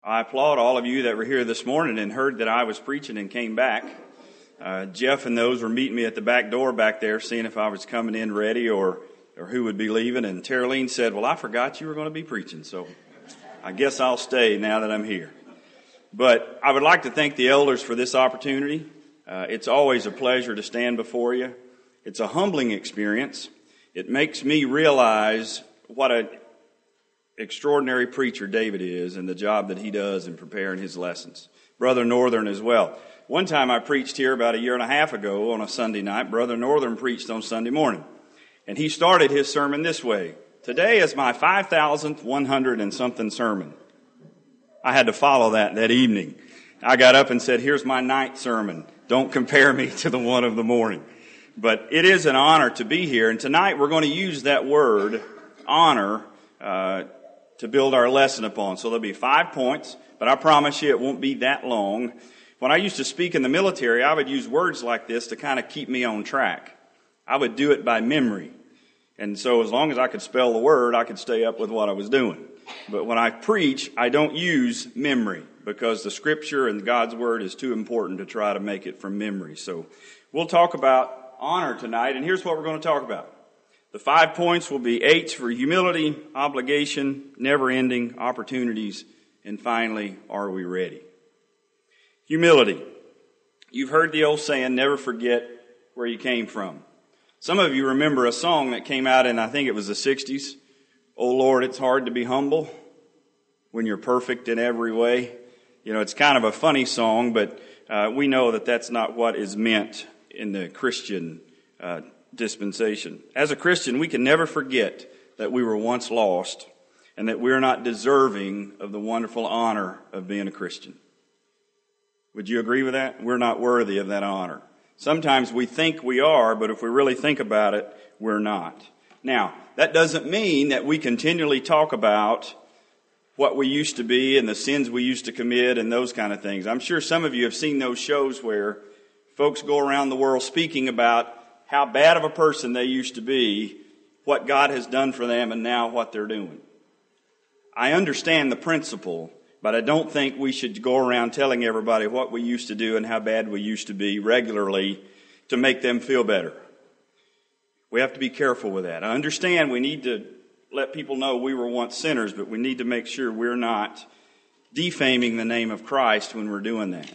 I applaud all of you that were here this morning and heard that I was preaching and came back. Jeff and those were meeting me at the back door back there, seeing if I was coming in ready or who would be leaving. And Taraline said, well, I forgot you were going to be preaching, so I guess I'll stay now that I'm here. But I would like to thank the elders for this opportunity. It's always a pleasure to stand before you. It's a humbling experience. It makes me realize what an extraordinary preacher David is and the job that he does in preparing his lessons. Brother Northern as well. One time I preached here about a year and a half ago on a Sunday night. Brother Northern preached on Sunday morning. And he started his sermon this way. Today is my 5,100 and something sermon. I had to follow that evening. I got up and said, here's my 9th sermon. Don't compare me to the one of the morning. But it is an honor to be here. And tonight we're going to use that word, honor, to build our lesson upon. So there'll be 5 points, but I promise you it won't be that long. When I used to speak in the military, I would use words like this to kind of keep me on track. I would do it by memory. And so as long as I could spell the word, I could stay up with what I was doing. But when I preach, I don't use memory because the scripture and God's word is too important to try to make it from memory. So we'll talk about honor tonight, and here's what we're going to talk about. The 5 points will be H for humility, obligation, never-ending opportunities, and finally, are we ready? Humility. You've heard the old saying, never forget where you came from. Some of you remember a song that came out in, I think it was the 60s. Oh Lord, it's hard to be humble when you're perfect in every way. You know, it's kind of a funny song, but we know that that's not what is meant in the Christian dispensation. As a Christian, we can never forget that we were once lost and that we're not deserving of the wonderful honor of being a Christian. Would you agree with that? We're not worthy of that honor. Sometimes we think we are, but if we really think about it, we're not. Now, that doesn't mean that we continually talk about what we used to be and the sins we used to commit and those kind of things. I'm sure some of you have seen those shows where folks go around the world speaking about how bad of a person they used to be, what God has done for them, and now what they're doing. I understand the principle, but I don't think we should go around telling everybody what we used to do and how bad we used to be regularly to make them feel better. We have to be careful with that. I understand we need to let people know we were once sinners, but we need to make sure we're not defaming the name of Christ when we're doing that.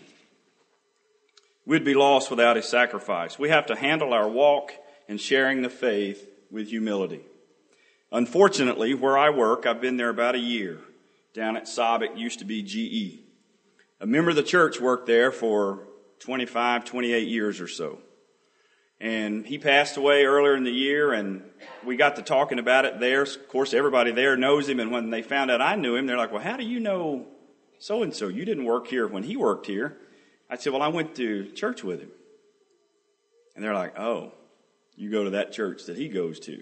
We'd be lost without his sacrifice. We have to handle our walk and sharing the faith with humility. Unfortunately, where I work, I've been there about a year. Down at Sabic, used to be GE. A member of the church worked there for 25, 28 years or so. And he passed away earlier in the year, and we got to talking about it there. Of course, everybody there knows him, and when they found out I knew him, they're like, well, how do you know so-and-so? You didn't work here when he worked here. I said, well, I went to church with him. And they're like, oh, you go to that church that he goes to.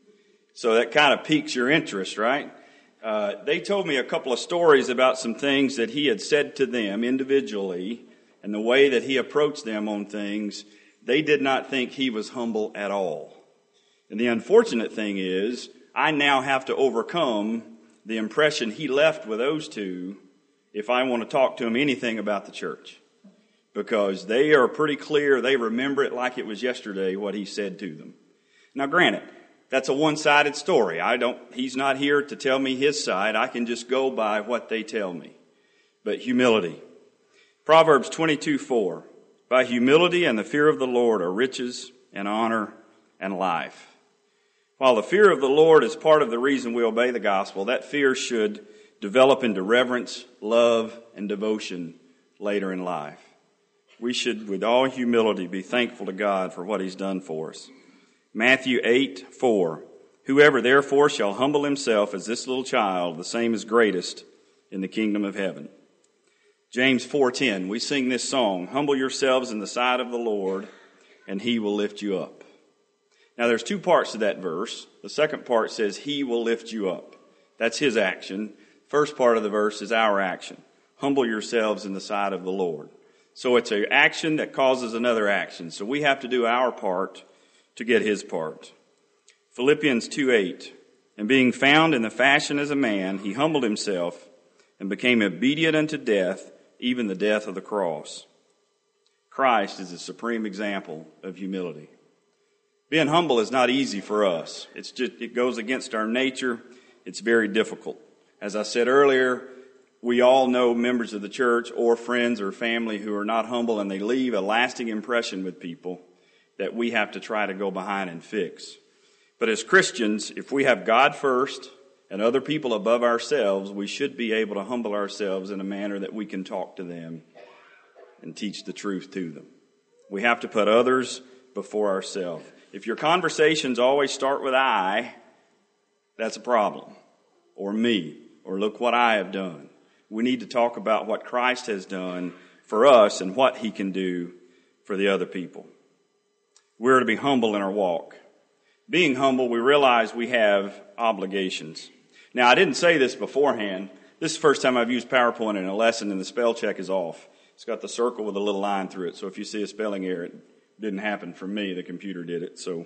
So that kind of piques your interest, right? They told me a couple of stories about some things that he had said to them individually and the way that he approached them on things. They did not think he was humble at all. And the unfortunate thing is, I now have to overcome the impression he left with those two if I want to talk to him anything about the church. Because they are pretty clear, they remember it like it was yesterday, what he said to them. Now granted, that's a one-sided story. He's not here to tell me his side. I can just go by what they tell me. But humility. Proverbs 22:4. By humility and the fear of the Lord are riches and honor and life. While the fear of the Lord is part of the reason we obey the gospel, that fear should develop into reverence, love, and devotion later in life. We should, with all humility, be thankful to God for what he's done for us. Matthew 8:4. Whoever therefore shall humble himself as this little child, the same is greatest in the kingdom of heaven. James 4:10. We sing this song, humble yourselves in the sight of the Lord, and he will lift you up. Now there's 2 parts to that verse. The second part says he will lift you up. That's his action. First part of the verse is our action. Humble yourselves in the sight of the Lord. So it's an action that causes another action. So we have to do our part to get his part. Philippians 2:8. And being found in the fashion as a man, he humbled himself and became obedient unto death, even the death of the cross. Christ is a supreme example of humility. Being humble is not easy for us. It goes against our nature. It's very difficult. As I said earlier, we all know members of the church or friends or family who are not humble, and they leave a lasting impression with people that we have to try to go behind and fix. But as Christians, if we have God first and other people above ourselves, we should be able to humble ourselves in a manner that we can talk to them and teach the truth to them. We have to put others before ourselves. If your conversations always start with I, that's a problem. Or me. Or look what I have done. We need to talk about what Christ has done for us and what he can do for the other people. We're to be humble in our walk. Being humble, we realize we have obligations. Now, I didn't say this beforehand. This is the first time I've used PowerPoint in a lesson, and the spell check is off. It's got the circle with a little line through it. So if you see a spelling error, it didn't happen from me. The computer did it. So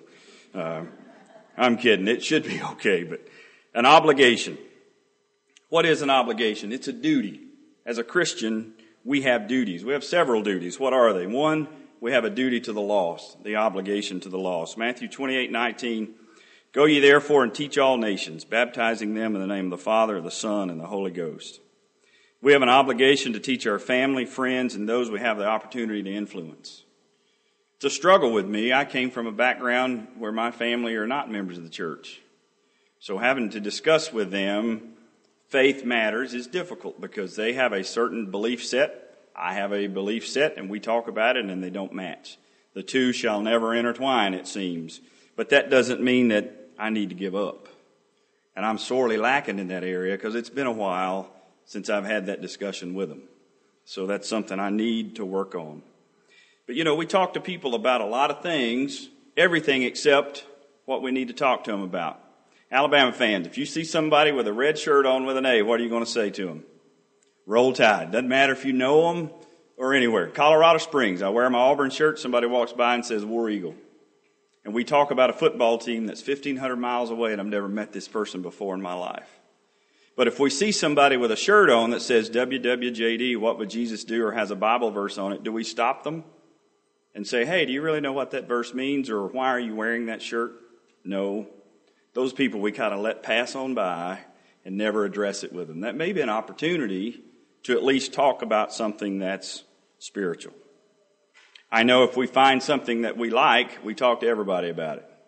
I'm kidding. It should be okay. But an obligation. What is an obligation? It's a duty. As a Christian, we have duties. We have several duties. What are they? One, we have a duty to the lost, the obligation to the lost. Matthew 28:19, go ye therefore and teach all nations, baptizing them in the name of the Father, the Son, and the Holy Ghost. We have an obligation to teach our family, friends, and those we have the opportunity to influence. It's a struggle with me. I came from a background where my family are not members of the church. So having to discuss with them faith matters is difficult because they have a certain belief set. I have a belief set, and we talk about it, and they don't match. The two shall never intertwine, it seems. But that doesn't mean that I need to give up. And I'm sorely lacking in that area because it's been a while since I've had that discussion with them. So that's something I need to work on. But, we talk to people about a lot of things, everything except what we need to talk to them about. Alabama fans, if you see somebody with a red shirt on with an A, what are you going to say to them? Roll Tide. Doesn't matter if you know them or anywhere. Colorado Springs, I wear my Auburn shirt, somebody walks by and says War Eagle. And we talk about a football team that's 1,500 miles away, and I've never met this person before in my life. But if we see somebody with a shirt on that says WWJD, what would Jesus do, or has a Bible verse on it, do we stop them and say, hey, do you really know what that verse means, or why are you wearing that shirt? No. Those people we kind of let pass on by and never address it with them. That may be an opportunity to at least talk about something that's spiritual. I know if we find something that we like, we talk to everybody about it.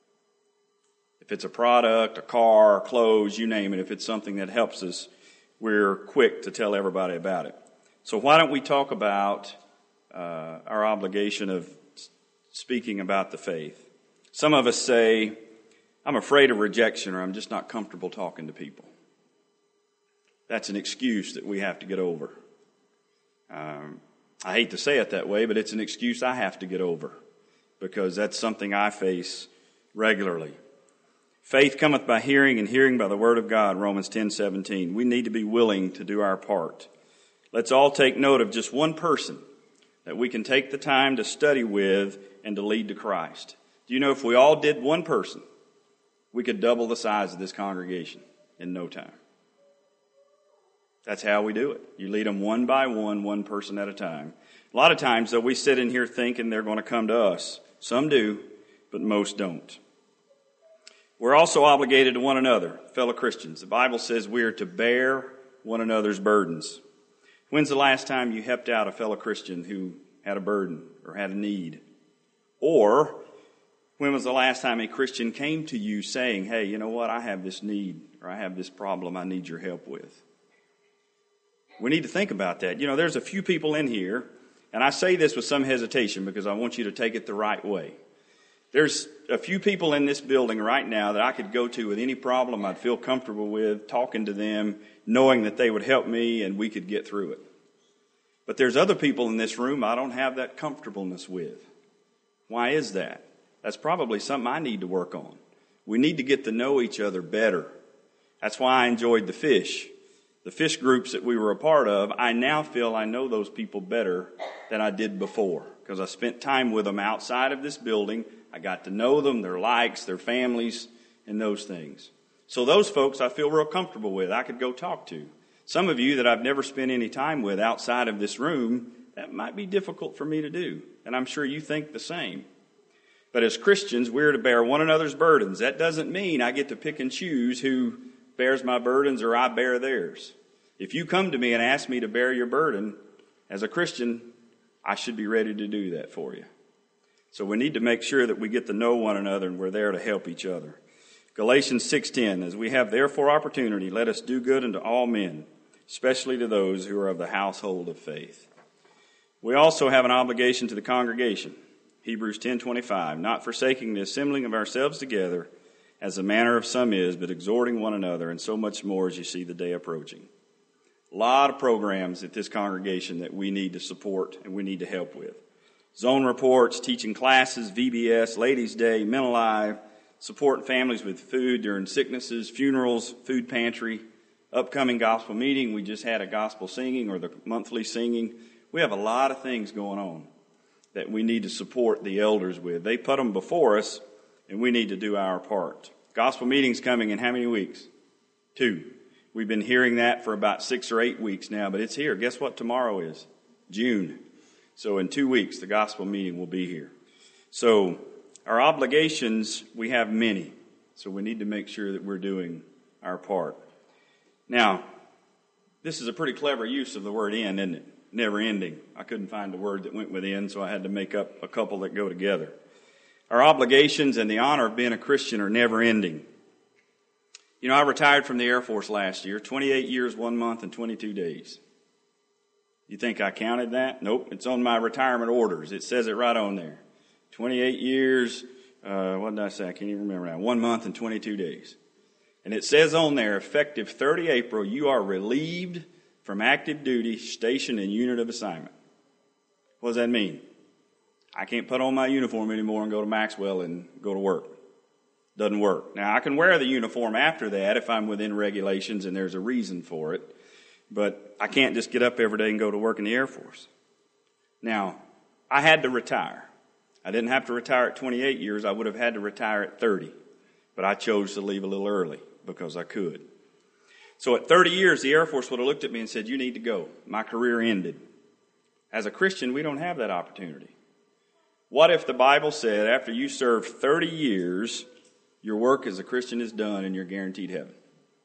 If it's a product, a car, clothes, you name it, if it's something that helps us, we're quick to tell everybody about it. So why don't we talk about our obligation of speaking about the faith? Some of us say, I'm afraid of rejection, or I'm just not comfortable talking to people. That's an excuse that we have to get over. I hate to say it that way, but it's an excuse I have to get over because that's something I face regularly. Faith cometh by hearing, and hearing by the word of God, Romans 10:17. We need to be willing to do our part. Let's all take note of just one person that we can take the time to study with and to lead to Christ. Do you know if we all did one person, we could double the size of this congregation in no time. That's how we do it. You lead them one by one person at a time. A lot of times, though, we sit in here thinking they're going to come to us. Some do, but most don't. We're also obligated to one another, fellow Christians. The Bible says we are to bear one another's burdens. When's the last time you helped out a fellow Christian who had a burden or had a need? Or when was the last time a Christian came to you saying, hey, you know what, I have this need, or I have this problem I need your help with? We need to think about that. There's a few people in here, and I say this with some hesitation because I want you to take it the right way. There's a few people in this building right now that I could go to with any problem I'd feel comfortable with, talking to them, knowing that they would help me and we could get through it. But there's other people in this room I don't have that comfortableness with. Why is that? That's probably something I need to work on. We need to get to know each other better. That's why I enjoyed the fish groups that we were a part of. I now feel I know those people better than I did before because I spent time with them outside of this building. I got to know them, their likes, their families, and those things. So those folks I feel real comfortable with. I could go talk to. Some of you that I've never spent any time with outside of this room, that might be difficult for me to do. And I'm sure you think the same. But as Christians, we're to bear one another's burdens. That doesn't mean I get to pick and choose who bears my burdens or I bear theirs. If you come to me and ask me to bear your burden, as a Christian, I should be ready to do that for you. So we need to make sure that we get to know one another and we're there to help each other. Galatians 6:10, as we have therefore opportunity, let us do good unto all men, especially to those who are of the household of faith. We also have an obligation to the congregation. Hebrews 10:25, not forsaking the assembling of ourselves together, as the manner of some is, but exhorting one another, and so much more as you see the day approaching. A lot of programs at this congregation that we need to support and we need to help with. Zone reports, teaching classes, VBS, Ladies' Day, Mental Life, supporting families with food during sicknesses, funerals, food pantry, upcoming gospel meeting. We just had a gospel singing or the monthly singing. We have a lot of things going on that we need to support the elders with. They put them before us, and we need to do our part. Gospel meeting's coming in how many weeks? 2. We've been hearing that for about 6 or 8 weeks now, but it's here. Guess what tomorrow is? June. So in 2 weeks, the gospel meeting will be here. So our obligations, we have many. So we need to make sure that we're doing our part. Now, this is a pretty clever use of the word end, isn't it? Never ending. I couldn't find the word that went with end, so I had to make up a couple that go together. Our obligations and the honor of being a Christian are never ending. You know, I retired from the Air Force last year, 28 years, 1 month, and 22 days. You think I counted that? Nope, it's on my retirement orders. It says it right on there. 28 years, what did I say? I can't even remember now. 1 month and 22 days. And it says on there, effective 30 April, you are relieved from active duty, station, and unit of assignment. What does that mean? I can't put on my uniform anymore and go to Maxwell and go to work. Doesn't work. Now, I can wear the uniform after that if I'm within regulations and there's a reason for it. But I can't just get up every day and go to work in the Air Force. Now, I had to retire. I didn't have to retire at 28 years. I would have had to retire at 30. But I chose to leave a little early because I could. So at 30 years, the Air Force would have looked at me and said, you need to go. My career ended. As a Christian, we don't have that opportunity. What if the Bible said after you serve 30 years, your work as a Christian is done and you're guaranteed heaven?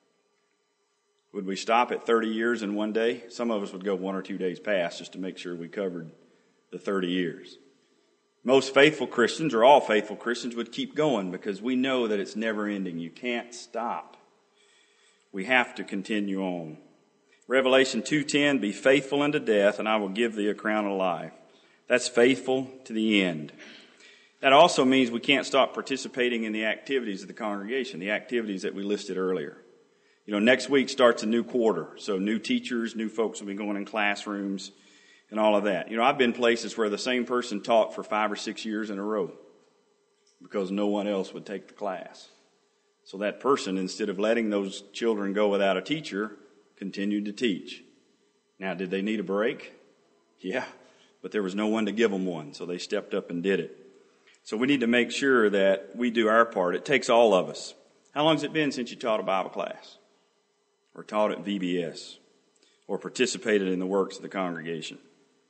Would we stop at 30 years in one day? Some of us would go 1 or 2 days past just to make sure we covered the 30 years. Most faithful Christians, or all faithful Christians, would keep going because we know that it's never ending. You can't stop. We have to continue on. Revelation 2:10, be faithful unto death, and I will give thee a crown of life. That's faithful to the end. That also means we can't stop participating in the activities of the congregation, the activities that we listed earlier. You know, next week starts a new quarter, so new teachers, new folks will be going in classrooms and all of that. You know, I've been places where the same person taught for 5 or 6 years in a row because no one else would take the class. So that person, instead of letting those children go without a teacher, continued to teach. Now, did they need a break? Yeah, but there was no one to give them one, so they stepped up and did it. So we need to make sure that we do our part. It takes all of us. How long has it been since you taught a Bible class? Or taught at VBS? Or participated in the works of the congregation?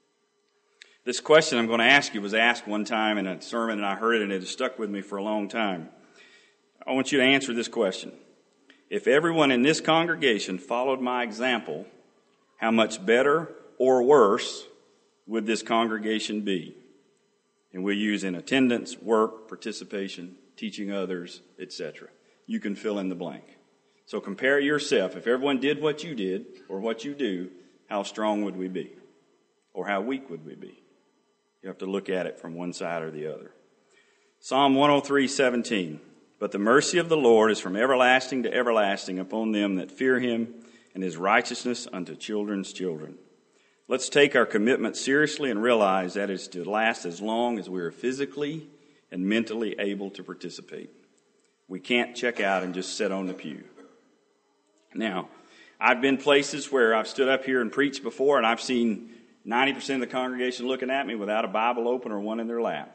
This question I'm going to ask you was asked one time in a sermon, and I heard it, and it has stuck with me for a long time. I want you to answer this question. If everyone in this congregation followed my example, how much better or worse would this congregation be? And we use in attendance, work, participation, teaching others, etc. You can fill in the blank. So compare yourself. If everyone did what you did or what you do, how strong would we be? Or how weak would we be? You have to look at it from one side or the other. Psalm 103:17. But the mercy of the Lord is from everlasting to everlasting upon them that fear him, and his righteousness unto children's children. Let's take our commitment seriously and realize that it's to last as long as we are physically and mentally able to participate. We can't check out and just sit on the pew. Now, I've been places where I've stood up here and preached before, and I've seen 90% of the congregation looking at me without a Bible open or one in their lap.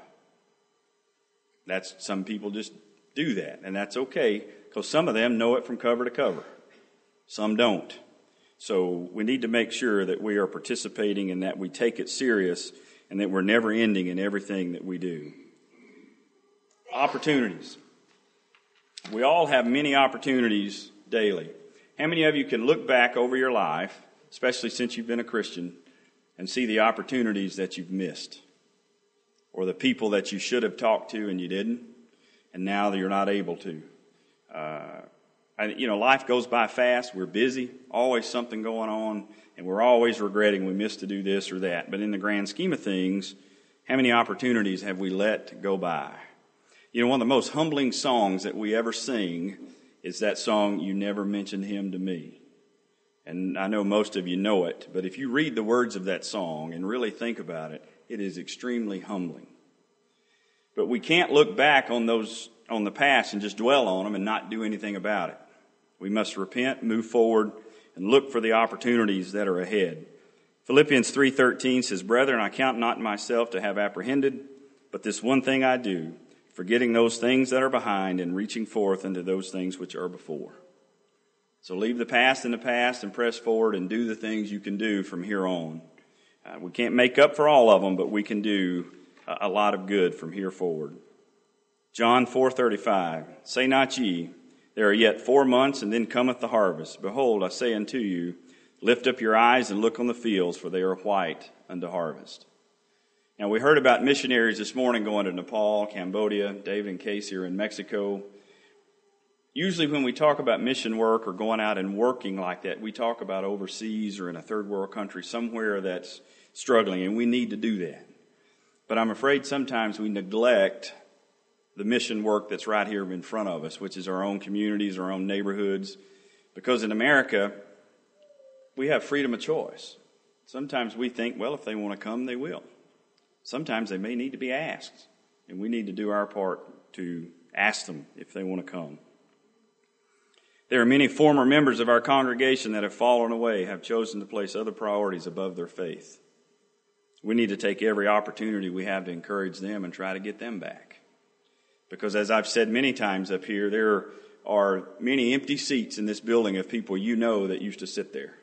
Some people just do that, and that's okay, because some of them know it from cover to cover. Some don't. So we need to make sure that we are participating and that we take it serious and that we're never ending in everything that we do. Opportunities. We all have many opportunities daily. How many of you can look back over your life, especially since you've been a Christian, and see the opportunities that you've missed? Or the people that you should have talked to and you didn't, and now you're not able to. Life goes by fast. We're busy, always something going on, and we're always regretting we missed to do this or that. But in the grand scheme of things, how many opportunities have we let go by? One of the most humbling songs that we ever sing is that song, "You Never Mentioned Him to Me." And I know most of you know it, but if you read the words of that song and really think about it, it is extremely humbling. But we can't look back on the past and just dwell on them and not do anything about it. We must repent, move forward, and look for the opportunities that are ahead. Philippians 3:13 says, "Brethren, I count not myself to have apprehended, but this one thing I do, forgetting those things that are behind and reaching forth unto those things which are before." So leave the past in the past and press forward and do the things you can do from here on. We can't make up for all of them, but we can do a lot of good from here forward. John 4:35, "Say not ye, there are yet 4 months, and then cometh the harvest. Behold, I say unto you, lift up your eyes and look on the fields, for they are white unto harvest." Now, we heard about missionaries this morning going to Nepal, Cambodia. David and Casey are in Mexico. Usually when we talk about mission work or going out and working like that, we talk about overseas or in a third world country, somewhere that's struggling, and we need to do that. But I'm afraid sometimes we neglect the mission work that's right here in front of us, which is our own communities, our own neighborhoods. Because in America, we have freedom of choice. Sometimes we think, well, if they want to come, they will. Sometimes they may need to be asked, and we need to do our part to ask them if they want to come. There are many former members of our congregation that have fallen away, have chosen to place other priorities above their faith. We need to take every opportunity we have to encourage them and try to get them back. Because as I've said many times up here, there are many empty seats in this building of people you know that used to sit there.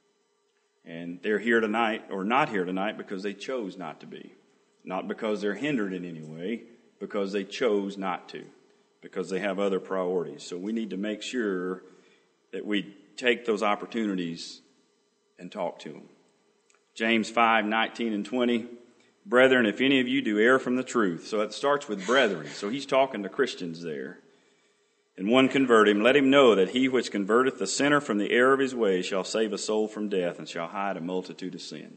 And they're here tonight, or not here tonight, because they chose not to be. Not because they're hindered in any way, because they chose not to, because they have other priorities. So we need to make sure that we take those opportunities and talk to them. James 5:19 and 20, "Brethren, if any of you do err from the truth," so it starts with brethren. So he's talking to Christians there. "And one convert him, let him know that he which converteth the sinner from the error of his way shall save a soul from death and shall hide a multitude of sin."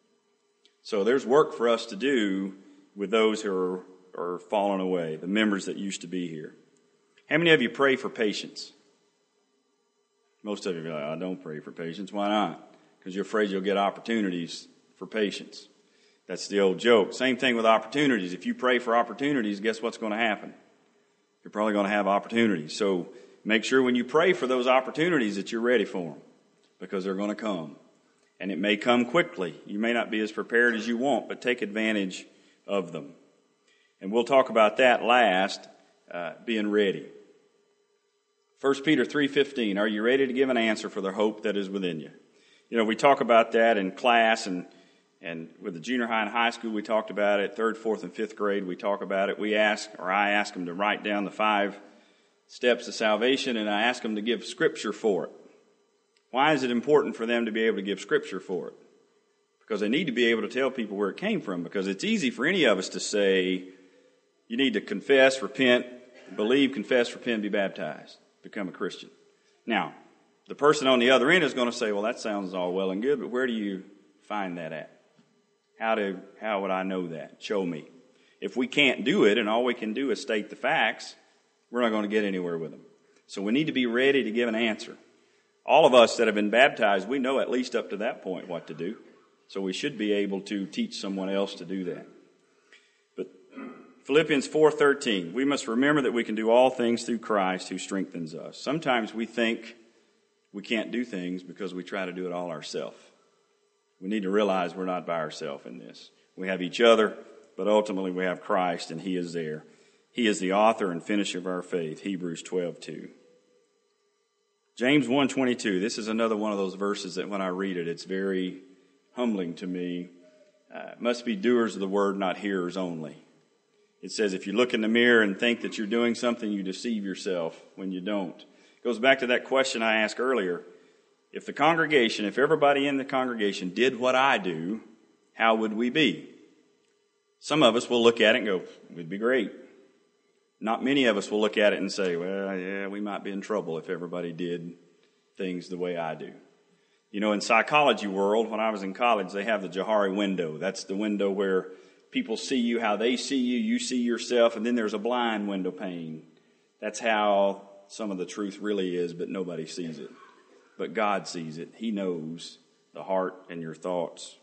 So there's work for us to do with those who are fallen away, the members that used to be here. How many of you pray for patience? Most of you are like, "I don't pray for patience." Why not? Because you're afraid you'll get opportunities for patience. That's the old joke. Same thing with opportunities. If you pray for opportunities, guess what's going to happen? You're probably going to have opportunities. So make sure when you pray for those opportunities that you're ready for them, because they're going to come. And it may come quickly. You may not be as prepared as you want, but take advantage of them. And we'll talk about that last, being ready. 1 Peter 3:15, "Are you ready to give an answer for the hope that is within you?" We talk about that in class, and with the junior high and high school, we talked about it. 3rd, 4th, and 5th grade, we talk about it. I ask them to write down the 5 steps to salvation, and I ask them to give scripture for it. Why is it important for them to be able to give scripture for it? Because they need to be able to tell people where it came from, because it's easy for any of us to say, you need to confess, repent, believe, confess, repent, be baptized, become a Christian. Now, the person on the other end is going to say, well, that sounds all well and good, but where do you find that at? How would I know that? Show me. If we can't do it and all we can do is state the facts, we're not going to get anywhere with them. So we need to be ready to give an answer. All of us that have been baptized, we know at least up to that point what to do. So we should be able to teach someone else to do that. But Philippians 4:13, we must remember that we can do all things through Christ who strengthens us. Sometimes we think we can't do things because we try to do it all ourselves. We need to realize we're not by ourselves in this. We have each other, but ultimately we have Christ, and He is there. He is the author and finisher of our faith, Hebrews 12:2. James 1:22. This is another one of those verses that when I read it, it's very humbling to me. Must be doers of the word, not hearers only. It says, if you look in the mirror and think that you're doing something, you deceive yourself when you don't. It goes back to that question I asked earlier. If everybody in the congregation did what I do, how would we be? Some of us will look at it and go, we'd be great. Not many of us will look at it and say, well, yeah, we might be in trouble if everybody did things the way I do. You know, in psychology world, when I was in college, they have the Johari window. That's the window where people see you how they see you, you see yourself, and then there's a blind window pane. That's how some of the truth really is, but nobody sees it. But God sees it. He knows the heart and your thoughts.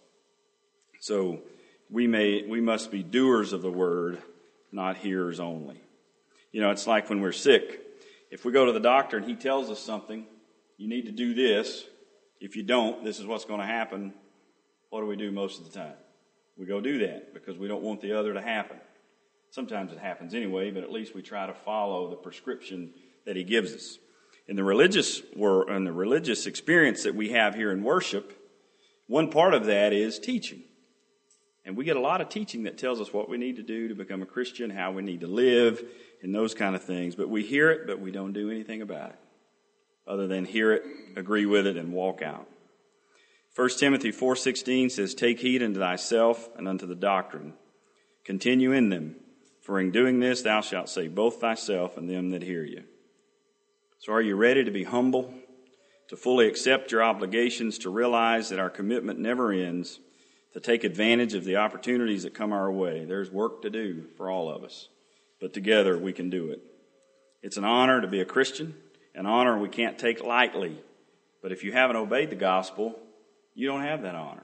So we must be doers of the word, not hearers only. You know, it's like when we're sick. If we go to the doctor and he tells us something, you need to do this. If you don't, this is what's going to happen. What do we do most of the time? We go do that because we don't want the other to happen. Sometimes it happens anyway, but at least we try to follow the prescription that he gives us. In the religious world, and the religious experience that we have here in worship, one part of that is teaching. And we get a lot of teaching that tells us what we need to do to become a Christian, how we need to live, and those kind of things. But we hear it, but we don't do anything about it, other than hear it, agree with it, and walk out. 1 Timothy 4:16 says, take heed unto thyself and unto the doctrine. Continue in them, for in doing this thou shalt save both thyself and them that hear you. So are you ready to be humble, to fully accept your obligations, to realize that our commitment never ends, to take advantage of the opportunities that come our way? There's work to do for all of us, but together we can do it. It's an honor to be a Christian, an honor we can't take lightly. But if you haven't obeyed the gospel, you don't have that honor.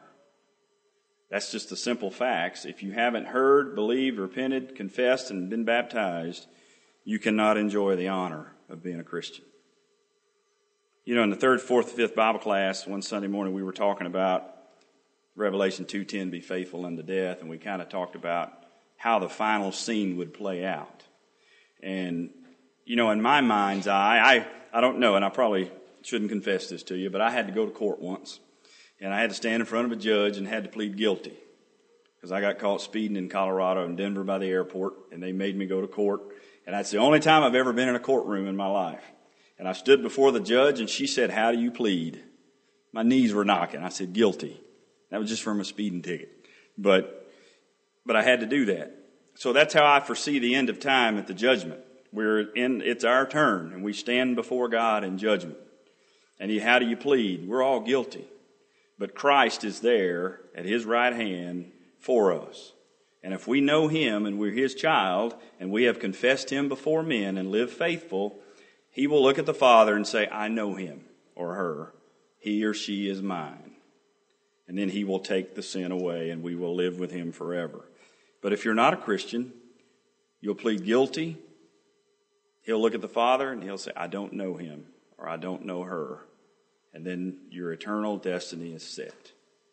That's just the simple facts. If you haven't heard, believed, repented, confessed, and been baptized, you cannot enjoy the honor of being a Christian. You know, in the 3rd, 4th, 5th Bible class, one Sunday morning we were talking about Revelation 2:10, be faithful unto death, and we kind of talked about how the final scene would play out. And, you know, in my mind's eye, I don't know, and I probably shouldn't confess this to you, but I had to go to court once. And I had to stand in front of a judge and had to plead guilty because I got caught speeding in Colorado and Denver by the airport, and they made me go to court. And that's the only time I've ever been in a courtroom in my life. And I stood before the judge, and she said, how do you plead? My knees were knocking. I said, guilty. That was just from a speeding ticket. But I had to do that. So that's how I foresee the end of time at the judgment. It's our turn, and we stand before God in judgment. And how do you plead? We're all guilty. But Christ is there at his right hand for us. And if we know him and we're his child and we have confessed him before men and live faithful, he will look at the Father and say, I know him or her. He or she is mine. And then he will take the sin away and we will live with him forever. But if you're not a Christian, you'll plead guilty. He'll look at the Father and he'll say, I don't know him or I don't know her. And then your eternal destiny is set.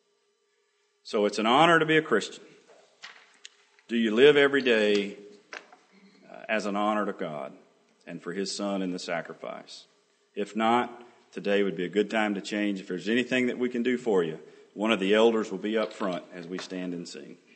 So it's an honor to be a Christian. Do you live every day as an honor to God and for his Son in the sacrifice? If not, today would be a good time to change. If there's anything that we can do for you, one of the elders will be up front as we stand and sing.